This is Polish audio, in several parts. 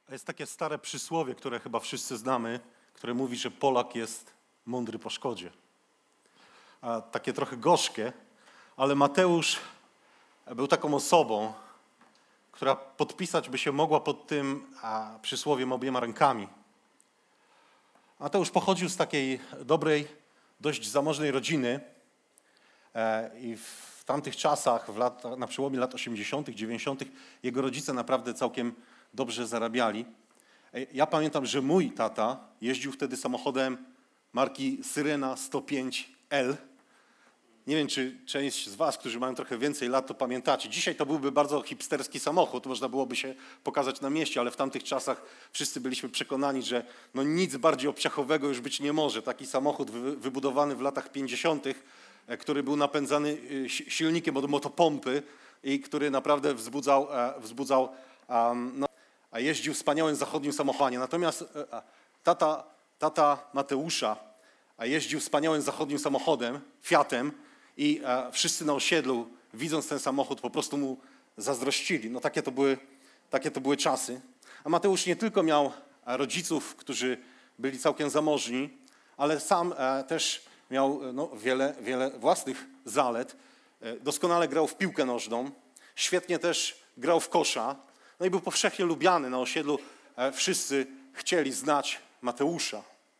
Jest takie stare przysłowie, które chyba wszyscy znamy, które mówi, że Polak jest mądry po szkodzie. A takie trochę gorzkie, ale Mateusz był taką osobą, która podpisać by się mogła pod tym przysłowiem obiema rękami. Mateusz pochodził z takiej dobrej, dość zamożnej rodziny i w tamtych czasach, na przełomie lat 80., 90., jego rodzice naprawdę całkiem dobrze zarabiali. Ja pamiętam, że mój tata jeździł wtedy samochodem marki Syrena 105L. Nie wiem, czy część z was, którzy mają trochę więcej lat, to pamiętacie. Dzisiaj to byłby bardzo hipsterski samochód, można byłoby się pokazać na mieście, ale w tamtych czasach wszyscy byliśmy przekonani, że nic bardziej obciachowego już być nie może. Taki samochód wybudowany w latach 50., który był napędzany silnikiem od motopompy i który naprawdę wzbudzał a jeździł wspaniałym zachodnim samochodzie. Natomiast tata Mateusza jeździł wspaniałym zachodnim samochodem, Fiatem, i wszyscy na osiedlu, widząc ten samochód, po prostu mu zazdrościli. Takie to były czasy. A Mateusz nie tylko miał rodziców, którzy byli całkiem zamożni, ale sam też miał wiele własnych zalet. Doskonale grał w piłkę nożną, świetnie też grał w kosza, i był powszechnie lubiany na osiedlu. Wszyscy chcieli znać Mateusza.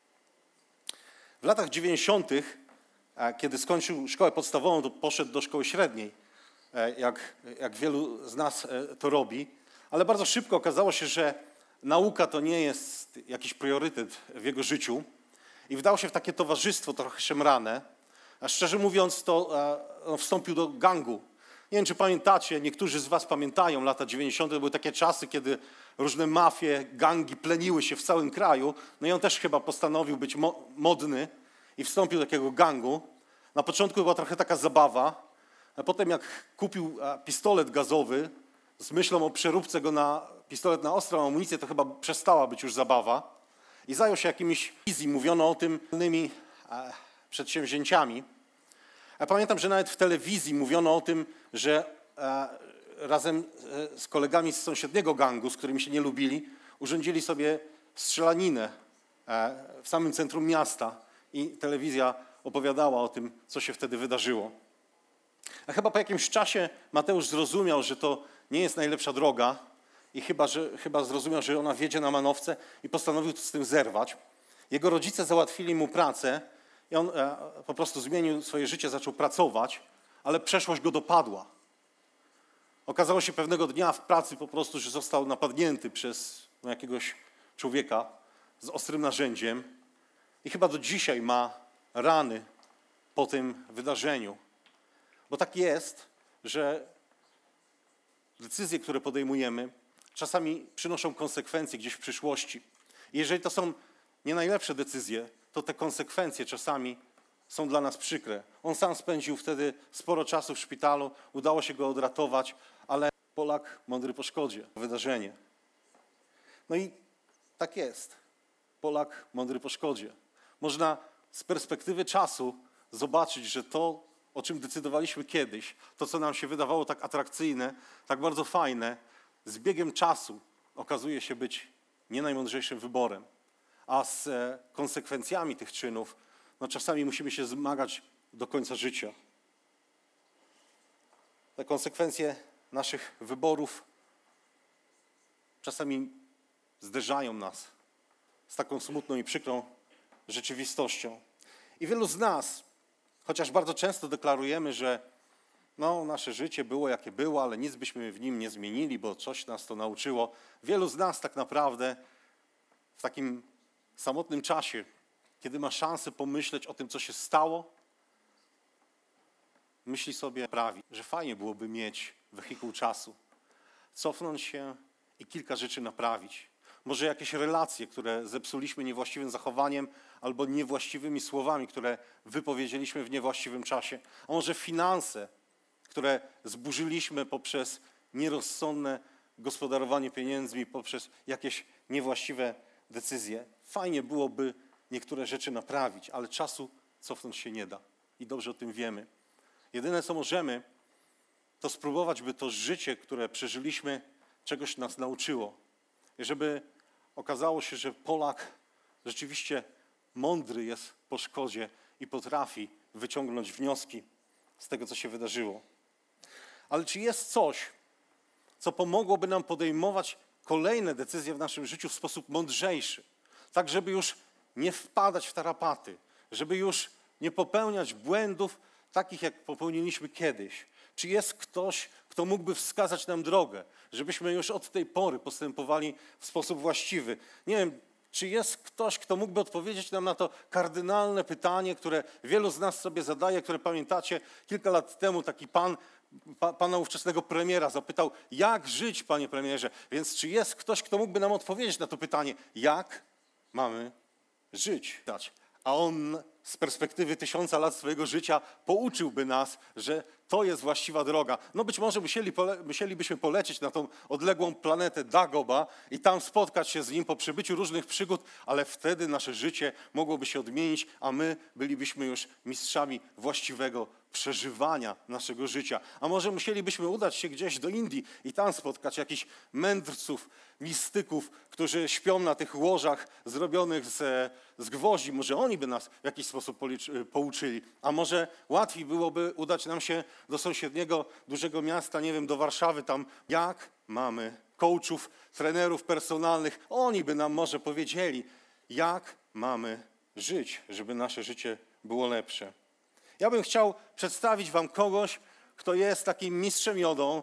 W latach 90., kiedy skończył szkołę podstawową, to poszedł do szkoły średniej, jak wielu z nas to robi, ale bardzo szybko okazało się, że nauka to nie jest jakiś priorytet w jego życiu i wdał się w takie towarzystwo trochę szemrane. A szczerze mówiąc, to wstąpił do gangu. Nie wiem, czy pamiętacie, niektórzy z was pamiętają, lata 90. to były takie czasy, kiedy różne mafie, gangi pleniły się w całym kraju. I on też chyba postanowił być modny i wstąpił do takiego gangu. Na początku była trochę taka zabawa, a potem jak kupił pistolet gazowy z myślą o przeróbce go na pistolet na ostrą amunicję, to chyba przestała być już zabawa i zajął się jakimiś wizji, mówiono o tym innymi przedsięwzięciami. Ja pamiętam, że nawet w telewizji mówiono o tym, że razem z kolegami z sąsiedniego gangu, z którymi się nie lubili, urządzili sobie strzelaninę w samym centrum miasta i telewizja opowiadała o tym, co się wtedy wydarzyło. A chyba po jakimś czasie Mateusz zrozumiał, że to nie jest najlepsza droga i chyba zrozumiał, że ona wiedzie na manowce i postanowił z tym zerwać. Jego rodzice załatwili mu pracę i on po prostu zmienił swoje życie, zaczął pracować, ale przeszłość go dopadła. Okazało się pewnego dnia w pracy po prostu, że został napadnięty przez jakiegoś człowieka z ostrym narzędziem i chyba do dzisiaj ma rany po tym wydarzeniu. Bo tak jest, że decyzje, które podejmujemy, czasami przynoszą konsekwencje gdzieś w przyszłości. I jeżeli to są nie najlepsze decyzje, to te konsekwencje czasami są dla nas przykre. On sam spędził wtedy sporo czasu w szpitalu, udało się go odratować, ale Polak mądry po szkodzie. Wydarzenie. I tak jest. Polak mądry po szkodzie. Można z perspektywy czasu zobaczyć, że to, o czym decydowaliśmy kiedyś, to, co nam się wydawało tak atrakcyjne, tak bardzo fajne, z biegiem czasu okazuje się być nie najmądrzejszym wyborem. A z konsekwencjami tych czynów czasami musimy się zmagać do końca życia. Te konsekwencje naszych wyborów czasami zderzają nas z taką smutną i przykrą rzeczywistością. I wielu z nas, chociaż bardzo często deklarujemy, że nasze życie było jakie było, ale nic byśmy w nim nie zmienili, bo coś nas to nauczyło. Wielu z nas tak naprawdę w takim samotnym czasie, kiedy ma szansę pomyśleć o tym, co się stało, myśli sobie że fajnie byłoby mieć wehikuł czasu, cofnąć się i kilka rzeczy naprawić. Może jakieś relacje, które zepsuliśmy niewłaściwym zachowaniem albo niewłaściwymi słowami, które wypowiedzieliśmy w niewłaściwym czasie. A może finanse, które zburzyliśmy poprzez nierozsądne gospodarowanie pieniędzmi, poprzez jakieś niewłaściwe decyzje. Fajnie byłoby niektóre rzeczy naprawić, ale czasu cofnąć się nie da. I dobrze o tym wiemy. Jedyne, co możemy, to spróbować, by to życie, które przeżyliśmy, czegoś nas nauczyło. I żeby okazało się, że Polak rzeczywiście mądry jest po szkodzie i potrafi wyciągnąć wnioski z tego, co się wydarzyło. Ale czy jest coś, co pomogłoby nam podejmować kolejne decyzje w naszym życiu w sposób mądrzejszy, tak żeby już nie wpadać w tarapaty, żeby już nie popełniać błędów takich, jak popełniliśmy kiedyś? Czy jest ktoś, kto mógłby wskazać nam drogę, żebyśmy już od tej pory postępowali w sposób właściwy? Nie wiem, czy jest ktoś, kto mógłby odpowiedzieć nam na to kardynalne pytanie, które wielu z nas sobie zadaje, które pamiętacie, kilka lat temu taki pana ówczesnego premiera zapytał, jak żyć, panie premierze? Więc czy jest ktoś, kto mógłby nam odpowiedzieć na to pytanie, jak mamy żyć? A on z perspektywy 1000 lat swojego życia pouczyłby nas, że to jest właściwa droga. No być może musielibyśmy polecieć na tą odległą planetę Dagoba i tam spotkać się z nim po przebyciu różnych przygód, ale wtedy nasze życie mogłoby się odmienić, a my bylibyśmy już mistrzami właściwego przeżywania naszego życia. A może musielibyśmy udać się gdzieś do Indii i tam spotkać jakichś mędrców, mistyków, którzy śpią na tych łożach zrobionych z gwoździ. Może oni by nas w jakiś sposób pouczyli. A może łatwiej byłoby udać nam się do sąsiedniego dużego miasta, nie wiem, do Warszawy, tam jak mamy coachów, trenerów personalnych. Oni by nam może powiedzieli, jak mamy żyć, żeby nasze życie było lepsze. Ja bym chciał przedstawić wam kogoś, kto jest takim mistrzem jodą,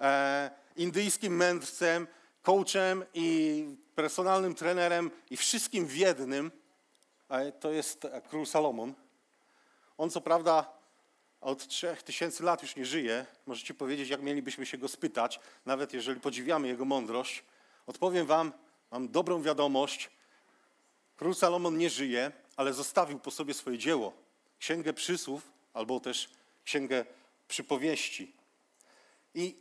indyjskim mędrcem, coachem i personalnym trenerem i wszystkim w jednym. To jest król Salomon. On co prawda od 3000 lat już nie żyje. Możecie powiedzieć, jak mielibyśmy się go spytać, nawet jeżeli podziwiamy jego mądrość. Odpowiem wam, mam dobrą wiadomość. Król Salomon nie żyje, ale zostawił po sobie swoje dzieło. Księgę Przysłów, albo też Księgę Przypowieści. I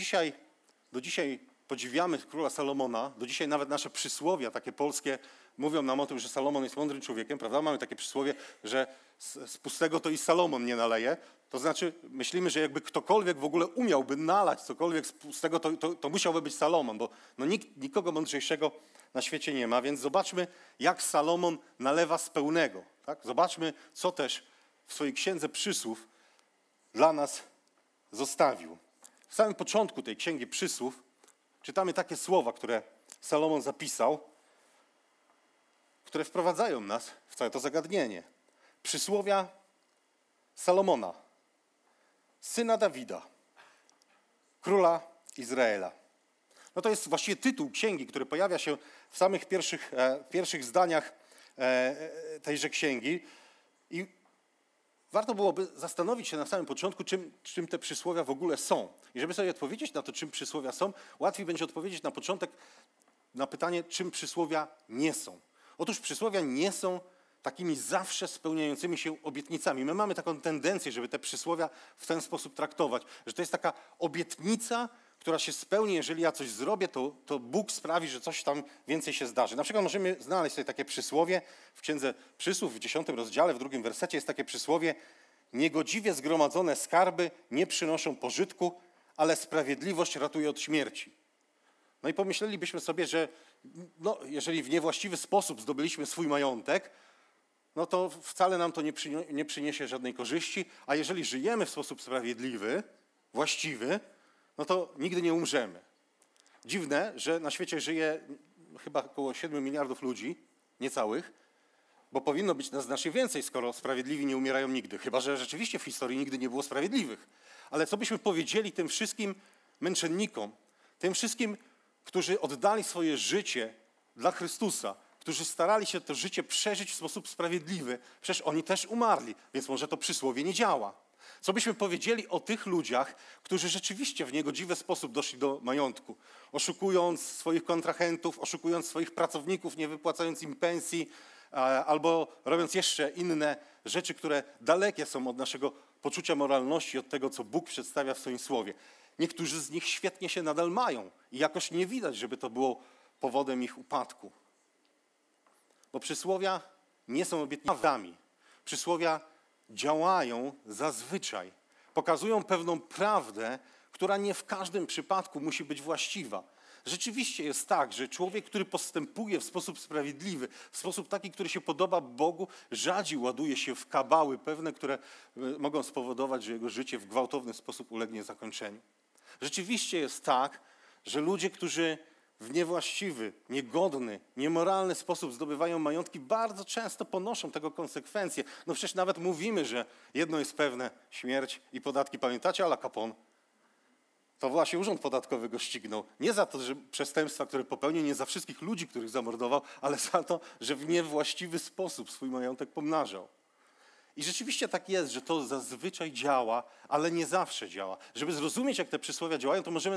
do dzisiaj podziwiamy króla Salomona, do dzisiaj nawet nasze przysłowia takie polskie mówią nam o tym, że Salomon jest mądrym człowiekiem, prawda? Mamy takie przysłowie, że z pustego to i Salomon nie naleje. To znaczy myślimy, że jakby ktokolwiek w ogóle umiałby nalać cokolwiek z pustego, to musiałby być Salomon, bo nikogo mądrzejszego na świecie nie ma. Więc zobaczmy, jak Salomon nalewa z pełnego. Tak? Zobaczmy, co też w swojej Księdze Przysłów dla nas zostawił. W samym początku tej Księgi Przysłów czytamy takie słowa, które Salomon zapisał, które wprowadzają nas w całe to zagadnienie. Przysłowia Salomona, syna Dawida, króla Izraela. No to jest właściwie tytuł księgi, który pojawia się w samych pierwszych zdaniach tejże księgi. I warto byłoby zastanowić się na samym początku, czym te przysłowia w ogóle są. I żeby sobie odpowiedzieć na to, czym przysłowia są, łatwiej będzie odpowiedzieć na początek na pytanie, czym przysłowia nie są. Otóż przysłowia nie są takimi zawsze spełniającymi się obietnicami. My mamy taką tendencję, żeby te przysłowia w ten sposób traktować, że to jest taka obietnica, która się spełni, jeżeli ja coś zrobię, to Bóg sprawi, że coś tam więcej się zdarzy. Na przykład możemy znaleźć sobie takie przysłowie w Księdze Przysłów, w 10 rozdziale, w 2 wersecie jest takie przysłowie: niegodziwie zgromadzone skarby nie przynoszą pożytku, ale sprawiedliwość ratuje od śmierci. No i pomyślelibyśmy sobie, że jeżeli w niewłaściwy sposób zdobyliśmy swój majątek, no to wcale nam to nie przyniesie żadnej korzyści, a jeżeli żyjemy w sposób sprawiedliwy, właściwy, no to nigdy nie umrzemy. Dziwne, że na świecie żyje chyba około 7 miliardów ludzi, niecałych, bo powinno być nas znacznie więcej, skoro sprawiedliwi nie umierają nigdy. Chyba że rzeczywiście w historii nigdy nie było sprawiedliwych. Ale co byśmy powiedzieli tym wszystkim męczennikom, tym wszystkim, którzy oddali swoje życie dla Chrystusa, którzy starali się to życie przeżyć w sposób sprawiedliwy? Przecież oni też umarli, więc może to przysłowie nie działa. Co byśmy powiedzieli o tych ludziach, którzy rzeczywiście w niegodziwy sposób doszli do majątku, oszukując swoich kontrahentów, oszukując swoich pracowników, nie wypłacając im pensji, albo robiąc jeszcze inne rzeczy, które dalekie są od naszego poczucia moralności, od tego, co Bóg przedstawia w swoim słowie. Niektórzy z nich świetnie się nadal mają i jakoś nie widać, żeby to było powodem ich upadku. Bo przysłowia nie są obietnicami. Przysłowia działają zazwyczaj. Pokazują pewną prawdę, która nie w każdym przypadku musi być właściwa. Rzeczywiście jest tak, że człowiek, który postępuje w sposób sprawiedliwy, w sposób taki, który się podoba Bogu, rzadziej ładuje się w kabały pewne, które mogą spowodować, że jego życie w gwałtowny sposób ulegnie zakończeniu. Rzeczywiście jest tak, że ludzie, którzy w niewłaściwy, niegodny, niemoralny sposób zdobywają majątki, bardzo często ponoszą tego konsekwencje. No przecież nawet mówimy, że jedno jest pewne, śmierć i podatki. Pamiętacie Ala Capone? To właśnie Urząd Podatkowy go ścignął. Nie za to, że przestępstwa, które popełnił, nie za wszystkich ludzi, których zamordował, ale za to, że w niewłaściwy sposób swój majątek pomnażał. I rzeczywiście tak jest, że to zazwyczaj działa, ale nie zawsze działa. Żeby zrozumieć, jak te przysłowia działają, to możemy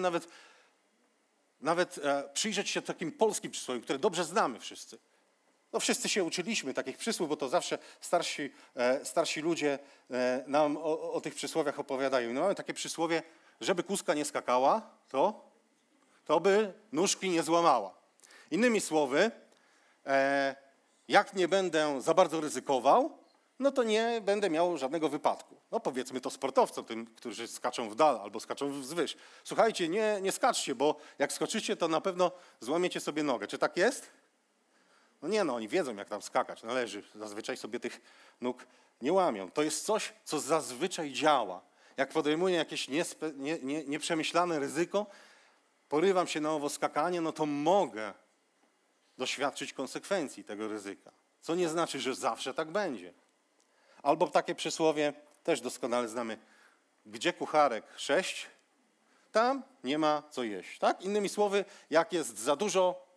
nawet przyjrzeć się takim polskim przysłowiom, które dobrze znamy wszyscy. No wszyscy się uczyliśmy takich przysłów, bo to zawsze starsi ludzie nam o tych przysłowiach opowiadają. No mamy takie przysłowie, żeby kózka nie skakała, to by nóżki nie złamała. Innymi słowy, jak nie będę za bardzo ryzykował, no to nie będę miał żadnego wypadku. No powiedzmy to sportowcom, tym, którzy skaczą w dal albo skaczą wzwyż. Słuchajcie, nie skaczcie, bo jak skoczycie, to na pewno złamiecie sobie nogę. Czy tak jest? No nie, no oni wiedzą, jak tam skakać. Należy, zazwyczaj sobie tych nóg nie łamią. To jest coś, co zazwyczaj działa. Jak podejmuję jakieś nieprzemyślane ryzyko, porywam się na owo skakanie, no to mogę doświadczyć konsekwencji tego ryzyka. Co nie znaczy, że zawsze tak będzie. Albo takie przysłowie, też doskonale znamy. Gdzie kucharek 6, tam nie ma co jeść. Tak? Innymi słowy, jak jest za dużo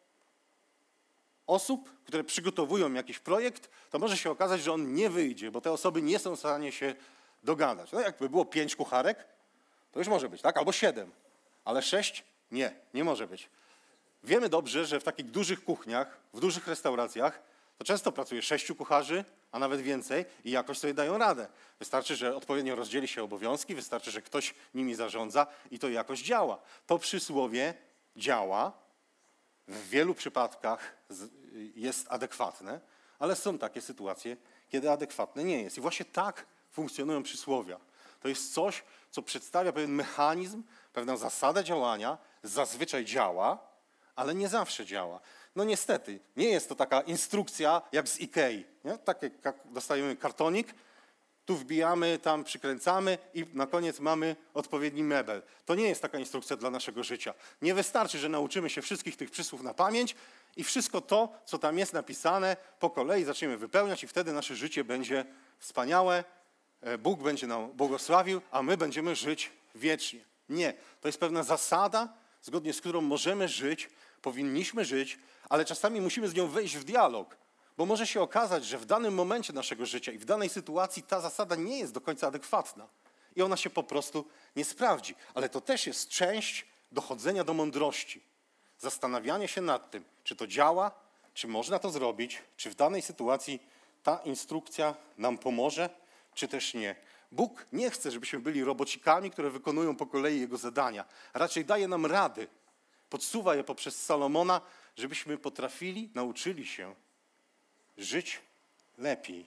osób, które przygotowują jakiś projekt, to może się okazać, że on nie wyjdzie, bo te osoby nie są w stanie się dogadać. No jakby było 5 kucharek, to już może być, tak? Albo 7, ale 6? Nie może być. Wiemy dobrze, że w takich dużych kuchniach, w dużych restauracjach to często pracuje 6 kucharzy, a nawet więcej i jakoś sobie dają radę. Wystarczy, że odpowiednio rozdzieli się obowiązki, wystarczy, że ktoś nimi zarządza i to jakoś działa. To przysłowie działa, w wielu przypadkach jest adekwatne, ale są takie sytuacje, kiedy adekwatne nie jest. I właśnie tak funkcjonują przysłowia. To jest coś, co przedstawia pewien mechanizm, pewną zasadę działania, zazwyczaj działa, ale nie zawsze działa. No niestety, nie jest to taka instrukcja jak z Ikei. Nie? Takie dostajemy kartonik, tu wbijamy, tam przykręcamy i na koniec mamy odpowiedni mebel. To nie jest taka instrukcja dla naszego życia. Nie wystarczy, że nauczymy się wszystkich tych przysłów na pamięć i wszystko to, co tam jest napisane, po kolei zaczniemy wypełniać i wtedy nasze życie będzie wspaniałe, Bóg będzie nam błogosławił, a my będziemy żyć wiecznie. Nie, to jest pewna zasada, zgodnie z którą możemy żyć, powinniśmy żyć, ale czasami musimy z nią wejść w dialog, bo może się okazać, że w danym momencie naszego życia i w danej sytuacji ta zasada nie jest do końca adekwatna i ona się po prostu nie sprawdzi. Ale to też jest część dochodzenia do mądrości, zastanawiania się nad tym, czy to działa, czy można to zrobić, czy w danej sytuacji ta instrukcja nam pomoże, czy też nie. Bóg nie chce, żebyśmy byli robocikami, które wykonują po kolei Jego zadania. Raczej daje nam rady, podsuwa je poprzez Salomona, żebyśmy potrafili, nauczyli się żyć lepiej.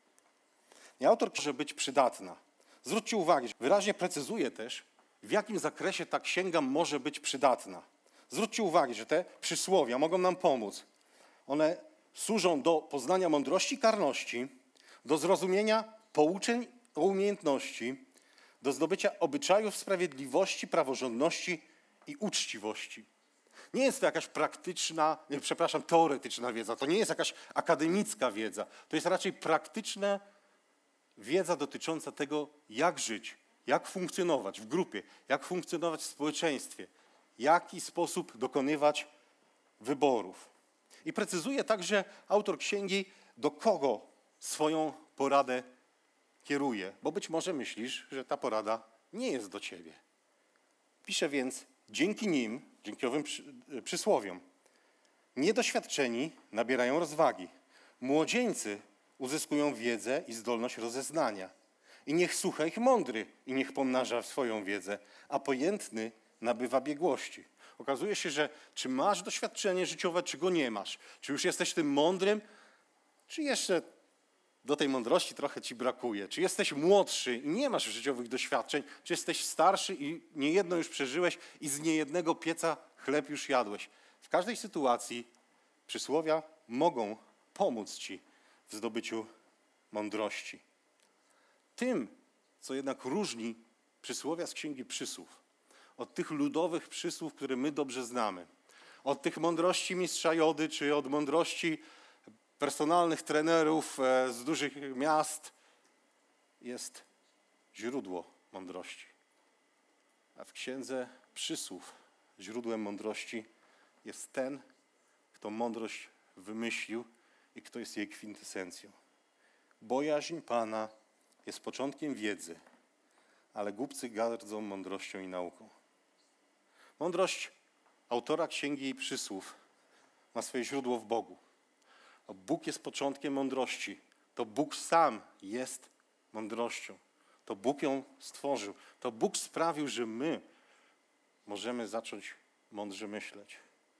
I autor może być przydatna. Zwróćcie uwagę, że wyraźnie precyzuje też, w jakim zakresie ta księga może być przydatna. Zwróćcie uwagę, że te przysłowia mogą nam pomóc. One służą do poznania mądrości i karności, do zrozumienia pouczeń o umiejętności, do zdobycia obyczajów sprawiedliwości, praworządności i uczciwości. Nie jest to jakaś teoretyczna wiedza, to nie jest jakaś akademicka wiedza, to jest raczej praktyczna wiedza dotycząca tego, jak żyć, jak funkcjonować w grupie, jak funkcjonować w społeczeństwie, w jaki sposób dokonywać wyborów. I precyzuje także autor księgi, do kogo swoją poradę kieruje, bo być może myślisz, że ta porada nie jest do ciebie. Pisze więc, dzięki owym przysłowiom, niedoświadczeni nabierają rozwagi, młodzieńcy uzyskują wiedzę i zdolność rozeznania. I niech słucha ich mądry i niech pomnaża swoją wiedzę, a pojętny nabywa biegłości. Okazuje się, że czy masz doświadczenie życiowe, czy go nie masz. Czy już jesteś tym mądrym, czy jeszcze do tej mądrości trochę ci brakuje. Czy jesteś młodszy i nie masz życiowych doświadczeń, czy jesteś starszy i niejedno już przeżyłeś i z niejednego pieca chleb już jadłeś. W każdej sytuacji przysłowia mogą pomóc ci w zdobyciu mądrości. Tym, co jednak różni przysłowia z Księgi Przysłów od tych ludowych przysłów, które my dobrze znamy, od tych mądrości mistrza Jody, czy od mądrości personalnych trenerów z dużych miast, jest źródło mądrości. A w Księdze Przysłów źródłem mądrości jest ten, kto mądrość wymyślił i kto jest jej kwintesencją. Bojaźń Pana jest początkiem wiedzy, ale głupcy gardzą mądrością i nauką. Mądrość autora Księgi Przysłów ma swoje źródło w Bogu. A Bóg jest początkiem mądrości. To Bóg sam jest mądrością. To Bóg ją stworzył. To Bóg sprawił, że my możemy zacząć mądrze myśleć.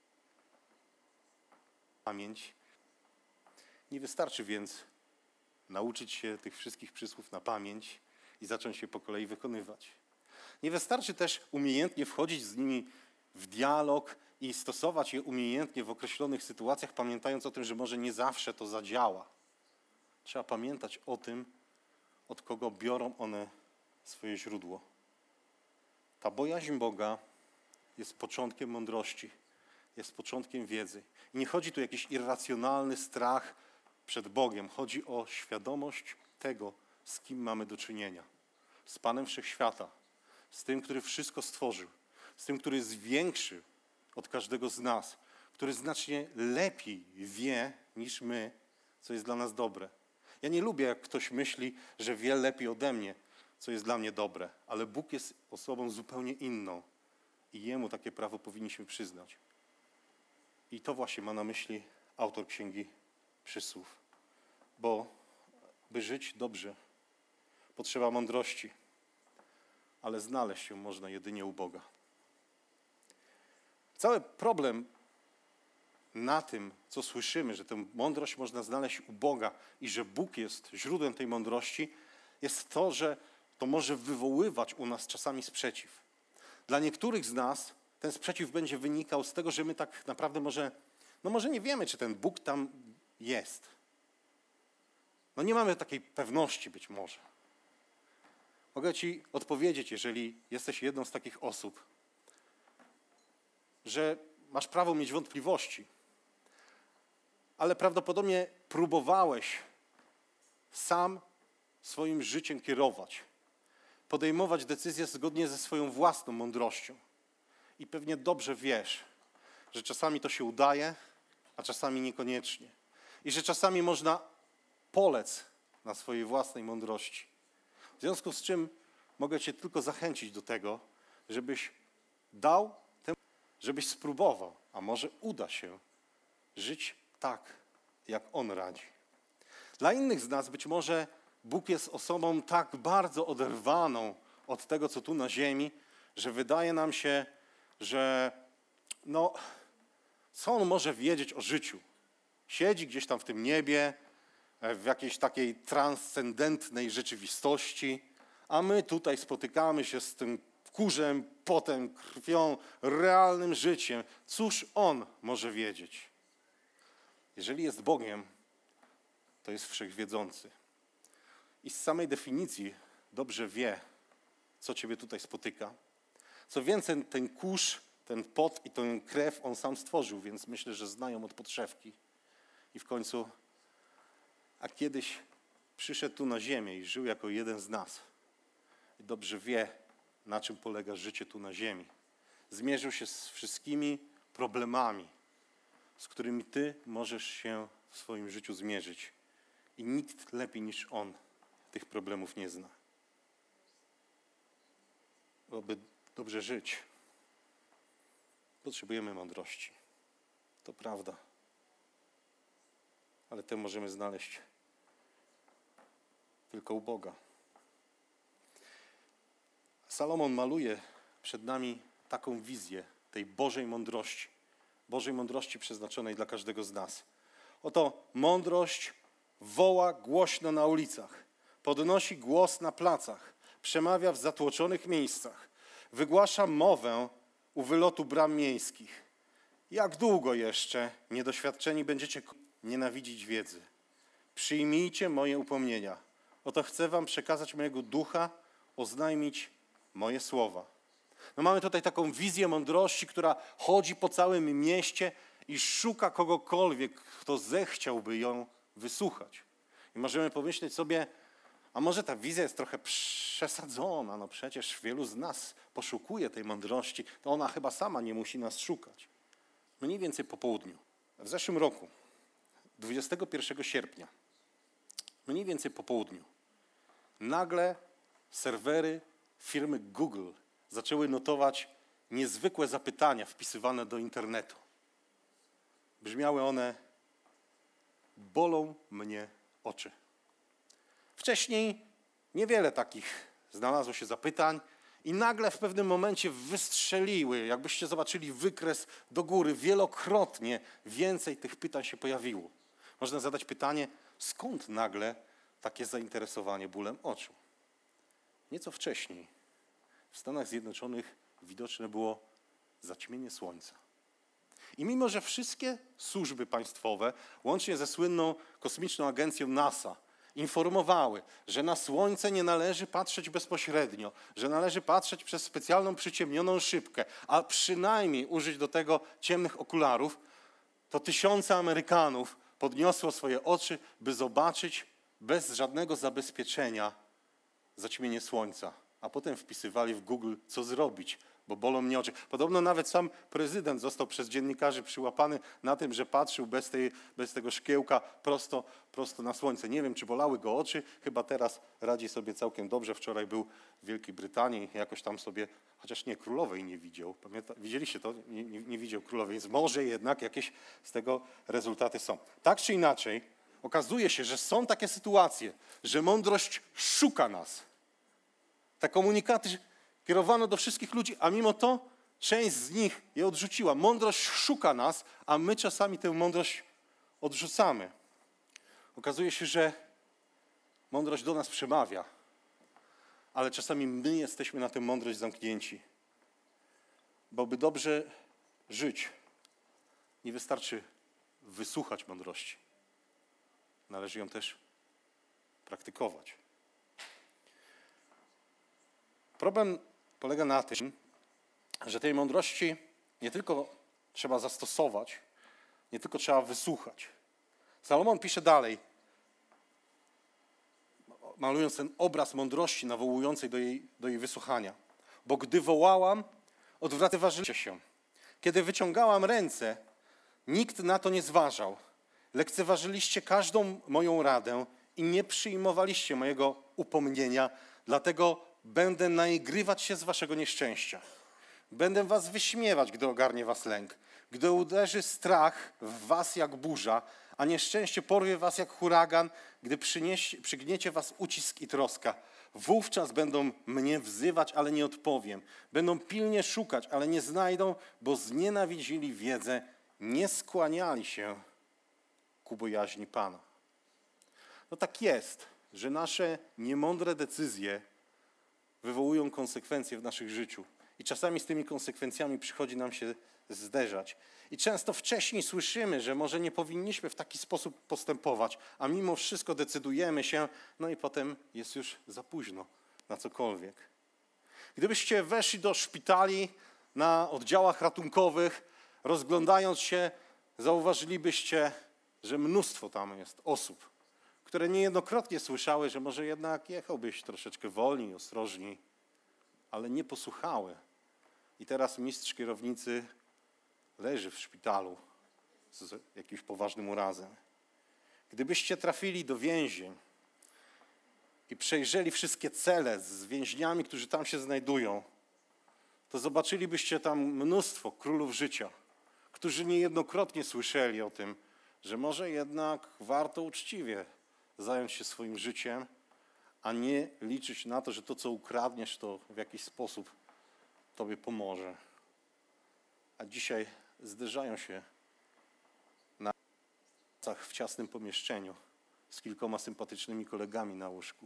Pamięć. Nie wystarczy więc nauczyć się tych wszystkich przysłów na pamięć i zacząć je po kolei wykonywać. Nie wystarczy też umiejętnie wchodzić z nimi w dialog i stosować je umiejętnie w określonych sytuacjach, pamiętając o tym, że może nie zawsze to zadziała. Trzeba pamiętać o tym, od kogo biorą one swoje źródło. Ta bojaźń Boga jest początkiem mądrości, jest początkiem wiedzy. I nie chodzi tu o jakiś irracjonalny strach przed Bogiem. Chodzi o świadomość tego, z kim mamy do czynienia. Z Panem Wszechświata, z tym, który wszystko stworzył, z tym, który jest większy od każdego z nas, który znacznie lepiej wie niż my, co jest dla nas dobre. Ja nie lubię, jak ktoś myśli, że wie lepiej ode mnie, co jest dla mnie dobre, ale Bóg jest osobą zupełnie inną i Jemu takie prawo powinniśmy przyznać. I to właśnie ma na myśli autor Księgi Przysłów. Bo by żyć dobrze, potrzeba mądrości, ale znaleźć ją można jedynie u Boga. Cały problem na tym, co słyszymy, że tę mądrość można znaleźć u Boga i że Bóg jest źródłem tej mądrości, jest to, że to może wywoływać u nas czasami sprzeciw. Dla niektórych z nas ten sprzeciw będzie wynikał z tego, że my tak naprawdę może nie wiemy, czy ten Bóg tam jest. Nie mamy takiej pewności być może. Mogę ci odpowiedzieć, jeżeli jesteś jedną z takich osób, że masz prawo mieć wątpliwości, ale prawdopodobnie próbowałeś sam swoim życiem kierować, podejmować decyzje zgodnie ze swoją własną mądrością. I pewnie dobrze wiesz, że czasami to się udaje, a czasami niekoniecznie. I że czasami można polec na swojej własnej mądrości. W związku z czym mogę cię tylko zachęcić do tego, żebyś żebyś spróbował, a może uda się żyć tak, jak On radzi. Dla innych z nas być może Bóg jest osobą tak bardzo oderwaną od tego, co tu na ziemi, że wydaje nam się, że co On może wiedzieć o życiu? Siedzi gdzieś tam w tym niebie, w jakiejś takiej transcendentnej rzeczywistości, a my tutaj spotykamy się z tym kurzem, potem, krwią, realnym życiem. Cóż On może wiedzieć? Jeżeli jest Bogiem, to jest wszechwiedzący. I z samej definicji dobrze wie, co ciebie tutaj spotyka. Co więcej, ten kurz, ten pot i tę krew On sam stworzył, więc myślę, że znają od podszewki. I w końcu, a kiedyś przyszedł tu na ziemię i żył jako jeden z nas. I dobrze wie, na czym polega życie tu na ziemi. Zmierzył się z wszystkimi problemami, z którymi ty możesz się w swoim życiu zmierzyć. I nikt lepiej niż On tych problemów nie zna. Aby dobrze żyć, potrzebujemy mądrości. To prawda. Ale tę możemy znaleźć tylko u Boga. Salomon maluje przed nami taką wizję tej Bożej mądrości przeznaczonej dla każdego z nas. Oto mądrość woła głośno na ulicach, podnosi głos na placach, przemawia w zatłoczonych miejscach, wygłasza mowę u wylotu bram miejskich. Jak długo jeszcze niedoświadczeni będziecie nienawidzić wiedzy? Przyjmijcie moje upomnienia. Oto chcę wam przekazać mojego ducha, oznajmić moje słowa. No mamy tutaj taką wizję mądrości, która chodzi po całym mieście i szuka kogokolwiek, kto zechciałby ją wysłuchać. I możemy pomyśleć sobie, a może ta wizja jest trochę przesadzona, no przecież wielu z nas poszukuje tej mądrości, to ona chyba sama nie musi nas szukać. Mniej więcej po południu. W zeszłym roku, 21 sierpnia, mniej więcej po południu, nagle serwery firmy Google zaczęły notować niezwykłe zapytania wpisywane do internetu. Brzmiały one: bolą mnie oczy. Wcześniej niewiele takich znalazło się zapytań i nagle w pewnym momencie wystrzeliły, jakbyście zobaczyli wykres do góry, wielokrotnie więcej tych pytań się pojawiło. Można zadać pytanie, skąd nagle takie zainteresowanie bólem oczu? Nieco wcześniej w Stanach Zjednoczonych widoczne było zaćmienie słońca. I mimo, że wszystkie służby państwowe, łącznie ze słynną kosmiczną agencją NASA, informowały, że na słońce nie należy patrzeć bezpośrednio, że należy patrzeć przez specjalną przyciemnioną szybkę, a przynajmniej użyć do tego ciemnych okularów, to tysiące Amerykanów podniosło swoje oczy, by zobaczyć bez żadnego zabezpieczenia zaćmienie słońca. A potem wpisywali w Google, co zrobić, bo bolą mnie oczy. Podobno nawet sam prezydent został przez dziennikarzy przyłapany na tym, że patrzył bez tego szkiełka prosto na słońce. Nie wiem, czy bolały go oczy, chyba teraz radzi sobie całkiem dobrze. Wczoraj był w Wielkiej Brytanii, jakoś tam sobie, chociaż nie, królowej nie widział. Widzieliście to? Nie widział królowej, więc może jednak jakieś z tego rezultaty są. Tak czy inaczej, okazuje się, że są takie sytuacje, że mądrość szuka nas. Te komunikaty kierowano do wszystkich ludzi, a mimo to część z nich je odrzuciła. Mądrość szuka nas, a my czasami tę mądrość odrzucamy. Okazuje się, że mądrość do nas przemawia, ale czasami my jesteśmy na tę mądrość zamknięci. Bo by dobrze żyć, nie wystarczy wysłuchać mądrości. Należy ją też praktykować. Problem polega na tym, że tej mądrości nie tylko trzeba zastosować, nie tylko trzeba wysłuchać. Salomon pisze dalej, malując ten obraz mądrości nawołującej do jej wysłuchania. Bo gdy wołałam, odwracaliście się. Kiedy wyciągałam ręce, nikt na to nie zważał. Lekceważyliście każdą moją radę i nie przyjmowaliście mojego upomnienia, dlatego będę naigrywać się z waszego nieszczęścia. Będę was wyśmiewać, gdy ogarnie was lęk. Gdy uderzy strach w was jak burza, a nieszczęście porwie was jak huragan, gdy przygniecie was ucisk i troska. Wówczas będą mnie wzywać, ale nie odpowiem. Będą pilnie szukać, ale nie znajdą, bo znienawidzili wiedzę, nie skłaniali się ku bojaźni Pana. No tak jest, że nasze niemądre decyzje wywołują konsekwencje w naszym życiu. I czasami z tymi konsekwencjami przychodzi nam się zderzać. I często wcześniej słyszymy, że może nie powinniśmy w taki sposób postępować, a mimo wszystko decydujemy się, no i potem jest już za późno na cokolwiek. Gdybyście weszli do szpitali na oddziałach ratunkowych, rozglądając się, zauważylibyście, że mnóstwo tam jest osób, które niejednokrotnie słyszały, że może jednak jechałbyś troszeczkę wolniej, ostrożniej, ale nie posłuchały. I teraz mistrz kierownicy leży w szpitalu z jakimś poważnym urazem. Gdybyście trafili do więzień i przejrzeli wszystkie cele z więźniami, którzy tam się znajdują, to zobaczylibyście tam mnóstwo królów życia, którzy niejednokrotnie słyszeli o tym, że może jednak warto uczciwie zająć się swoim życiem, a nie liczyć na to, że to, co ukradniesz, to w jakiś sposób tobie pomoże. A dzisiaj zderzają się na w ciasnym pomieszczeniu z kilkoma sympatycznymi kolegami na łóżku.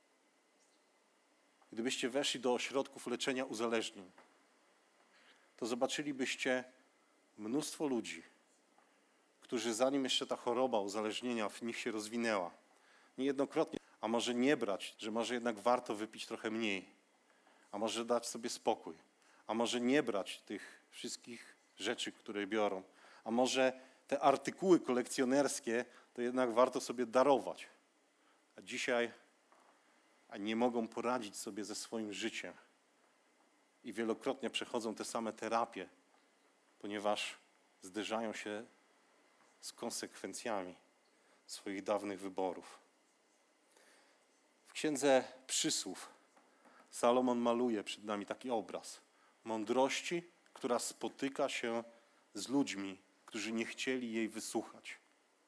Gdybyście weszli do ośrodków leczenia uzależnień, to zobaczylibyście mnóstwo ludzi, którzy zanim jeszcze ta choroba uzależnienia w nich się rozwinęła, niejednokrotnie, a może nie brać, że może jednak warto wypić trochę mniej, a może dać sobie spokój, a może nie brać tych wszystkich rzeczy, które biorą, a może te artykuły kolekcjonerskie to jednak warto sobie darować. A dzisiaj nie mogą poradzić sobie ze swoim życiem i wielokrotnie przechodzą te same terapie, ponieważ zderzają się z konsekwencjami swoich dawnych wyborów. W Księdze Przysłów Salomon maluje przed nami taki obraz mądrości, która spotyka się z ludźmi, którzy nie chcieli jej wysłuchać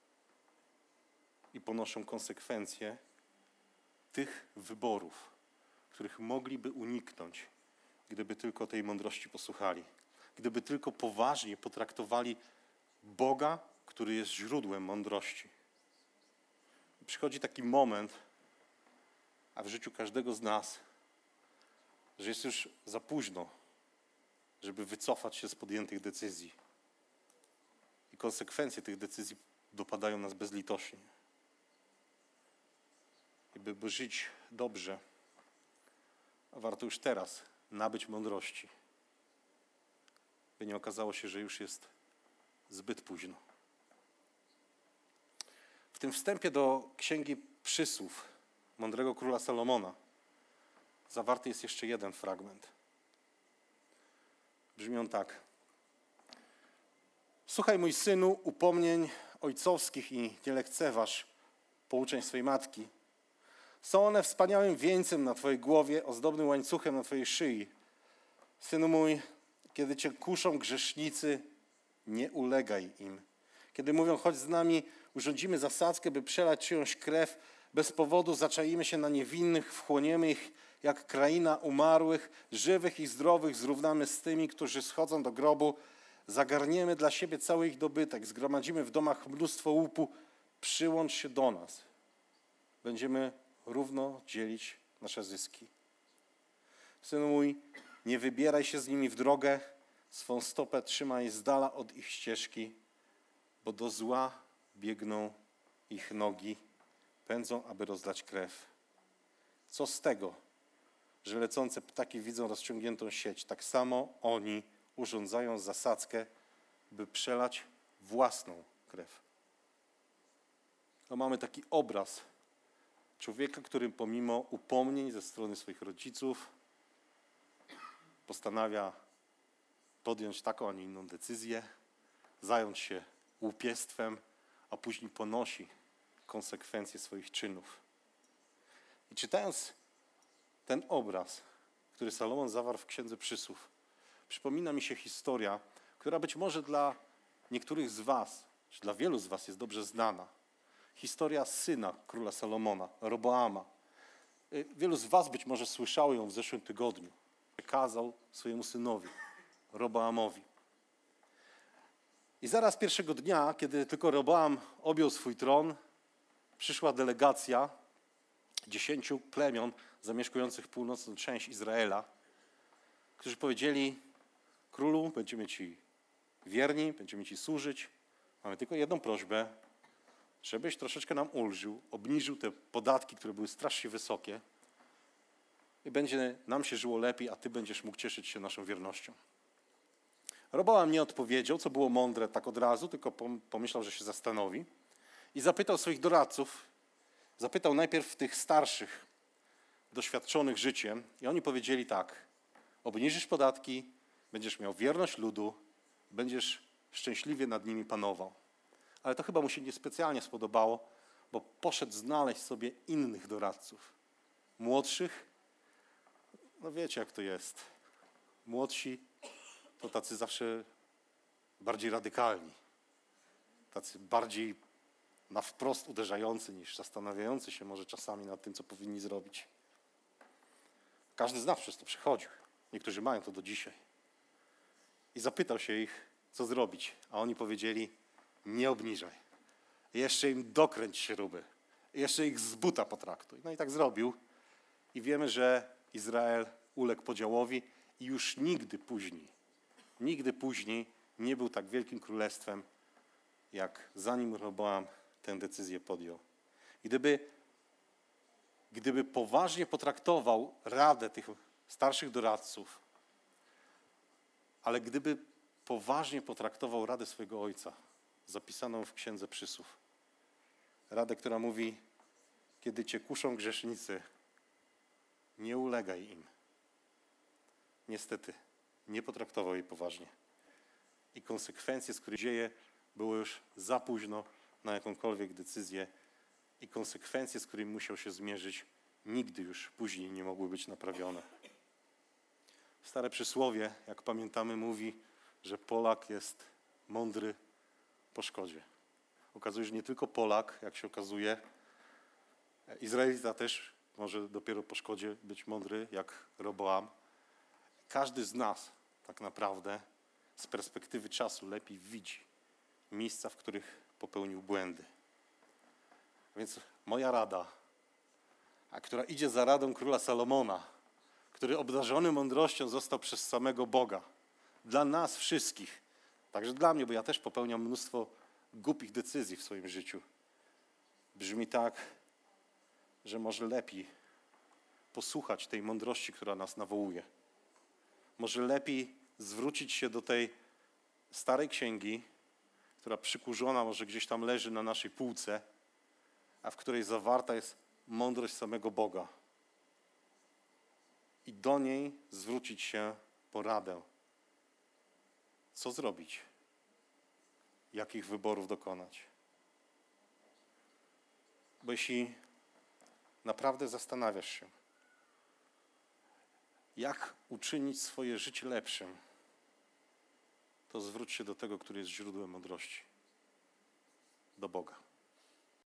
i ponoszą konsekwencje tych wyborów, których mogliby uniknąć, gdyby tylko tej mądrości posłuchali, gdyby tylko poważnie potraktowali Boga, który jest źródłem mądrości. Przychodzi taki moment, a w życiu każdego z nas, że jest już za późno, żeby wycofać się z podjętych decyzji. I konsekwencje tych decyzji dopadają nas bezlitośnie. I by żyć dobrze, warto już teraz nabyć mądrości, by nie okazało się, że już jest zbyt późno. W tym wstępie do Księgi Przysłów mądrego króla Salomona zawarty jest jeszcze jeden fragment. Brzmi on tak. Słuchaj, mój synu, upomnień ojcowskich i nie lekceważ pouczeń swej matki. Są one wspaniałym wieńcem na twojej głowie, ozdobnym łańcuchem na twojej szyi. Synu mój, kiedy cię kuszą grzesznicy, nie ulegaj im. Kiedy mówią, chodź z nami, urządzimy zasadzkę, by przelać czyjąś krew, bez powodu zaczaimy się na niewinnych, wchłoniemy ich jak kraina umarłych, żywych i zdrowych zrównamy z tymi, którzy schodzą do grobu, zagarniemy dla siebie cały ich dobytek, zgromadzimy w domach mnóstwo łupu, przyłącz się do nas. Będziemy równo dzielić nasze zyski. Synu mój, nie wybieraj się z nimi w drogę, swą stopę trzymaj z dala od ich ścieżki, bo do zła biegną ich nogi, pędzą, aby rozlać krew. Co z tego, że lecące ptaki widzą rozciągniętą sieć, tak samo oni urządzają zasadzkę, by przelać własną krew. To mamy taki obraz człowieka, który pomimo upomnień ze strony swoich rodziców postanawia podjąć taką, a nie inną decyzję, zająć się łupiestwem, a później ponosi konsekwencje swoich czynów. I czytając ten obraz, który Salomon zawarł w Księdze Przysłów, przypomina mi się historia, która być może dla niektórych z was, czy dla wielu z was jest dobrze znana. Historia syna króla Salomona, Roboama. Wielu z was być może słyszało ją w zeszłym tygodniu. Przekazał swojemu synowi, Roboamowi. I zaraz pierwszego dnia, kiedy tylko Roboam objął swój tron, przyszła delegacja 10 plemion zamieszkujących północną część Izraela, którzy powiedzieli, królu, będziemy ci wierni, będziemy ci służyć. Mamy tylko jedną prośbę, żebyś troszeczkę nam ulżył, obniżył te podatki, które były strasznie wysokie i będzie nam się żyło lepiej, a ty będziesz mógł cieszyć się naszą wiernością. Roboam nie odpowiedział, co było mądre tak od razu, tylko pomyślał, że się zastanowi i zapytał swoich doradców, zapytał najpierw tych starszych, doświadczonych życiem i oni powiedzieli tak, obniżysz podatki, będziesz miał wierność ludu, będziesz szczęśliwie nad nimi panował. Ale to chyba mu się niespecjalnie spodobało, bo poszedł znaleźć sobie innych doradców. Młodszych, no wiecie jak to jest. Młodsi to tacy zawsze bardziej radykalni. Tacy bardziej na wprost uderzający niż zastanawiający się może czasami nad tym, co powinni zrobić. Każdy z nas przez to przechodził. Niektórzy mają to do dzisiaj. I zapytał się ich, co zrobić. A oni powiedzieli, nie obniżaj. Jeszcze im dokręć śruby. jeszcze ich z buta potraktuj. No i tak zrobił. I wiemy, że Izrael uległ podziałowi i już nigdy później nie był tak wielkim królestwem, jak zanim Rehoboam tę decyzję podjął. Gdyby poważnie potraktował radę tych starszych doradców, ale gdyby poważnie potraktował radę swojego ojca, zapisaną w Księdze Przysłów, radę, która mówi, kiedy cię kuszą grzesznicy, nie ulegaj im. Niestety, nie potraktował jej poważnie. I konsekwencje, z których dzieje, było już za późno na jakąkolwiek decyzję i konsekwencje, z którymi musiał się zmierzyć, nigdy już później nie mogły być naprawione. Stare przysłowie, jak pamiętamy, mówi, że Polak jest mądry po szkodzie. Okazuje się, że nie tylko Polak, jak się okazuje, Izraelita też może dopiero po szkodzie być mądry, jak Roboam. Każdy z nas tak naprawdę z perspektywy czasu lepiej widzi miejsca, w których popełnił błędy. Więc moja rada, a która idzie za radą króla Salomona, który obdarzony mądrością został przez samego Boga, dla nas wszystkich, także dla mnie, bo ja też popełniam mnóstwo głupich decyzji w swoim życiu, brzmi tak, że może lepiej posłuchać tej mądrości, która nas nawołuje. Może lepiej zwrócić się do tej starej księgi, która przykurzona może gdzieś tam leży na naszej półce, a w której zawarta jest mądrość samego Boga. I do niej zwrócić się po radę. Co zrobić? Jakich wyborów dokonać? Bo jeśli naprawdę zastanawiasz się, jak uczynić swoje życie lepszym, to zwróć się do tego, który jest źródłem mądrości, do Boga.